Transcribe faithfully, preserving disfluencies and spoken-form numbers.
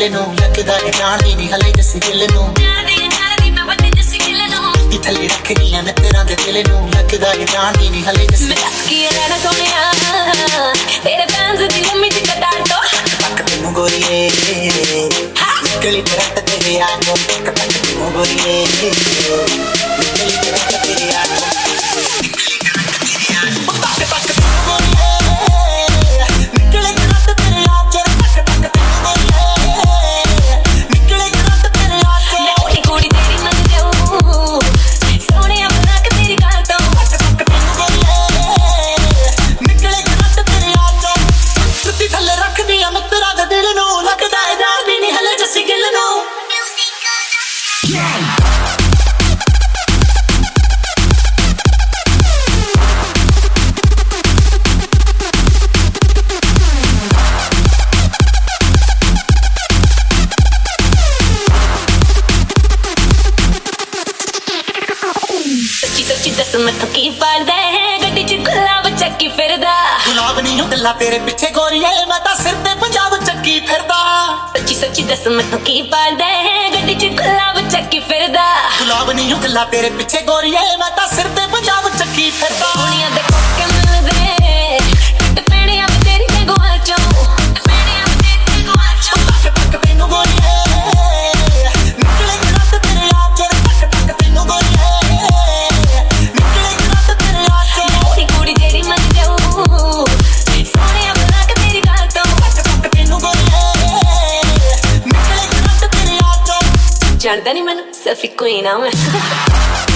ਦਿਲ ਨੂੰ ਲੱਗਦਾ ਏ ਜਾਣਦੀ ਨੀ ਹਲੇ ਜੱਸੀ ਦਿਲ ਨੂੰ ਥੱਲੇ ਰੱਖਦੀ ਆ ਮੈਂ ਤੇਰਾ ਦੇ ਦਿਲ ਨੂੰ ਲੱਗਦਾ ਏ ਜਾਣਦੀ ਨੀ ਹਲੇ ਜੱਸੀ ਮੈਂ ਕੀ ਲੈਣਾ ਸੋਹਣਿਆ ਤੇਰੇ ਫੈਨਸ ਦੀ ਲਿਮਿਟ ਕਟਾ ਦੋ ਪੱਕ ਤੈਨੂੰ ਗੋਰੀਏ ਨਿਕਲੀ ਤੇਰਾ ਤੇਰੇ ਆਂਗੋਂ ਪੱਕ ਤੈਨੂੰ ਗੋਰੀਏ ਨਿਕਲੀ ਤੇਰਾ ਤੇਰੇ ਆਂਗੋਂ मैथों की पढ़दा है गड्डी च गुलाब चक्की फिरदा गुलाब नहीं हो गल्ला तेरे पिछे गोरिए मैं तां सिर ते पंजाब चक्की फिरदा सच्ची सच्ची दस मैथों की पढ़दा है गड्डी च गुलाब चक्की फिरदा गुलाब नहीं हो गल्ला तेरे पिछे गोरिए मैं तां सिर ते पंजाब चक्की फिरदा दुनिया दे कोके मिलदे टट पैणे आ तेरी ते गोल चों पैणे आ तेरी ते गोल चों पक पक तैनू गोरिए निकले रात तेरे आ चर पक पक तैनू गोरिए जानता नहीं मैंने सिर्फ कोई नाम है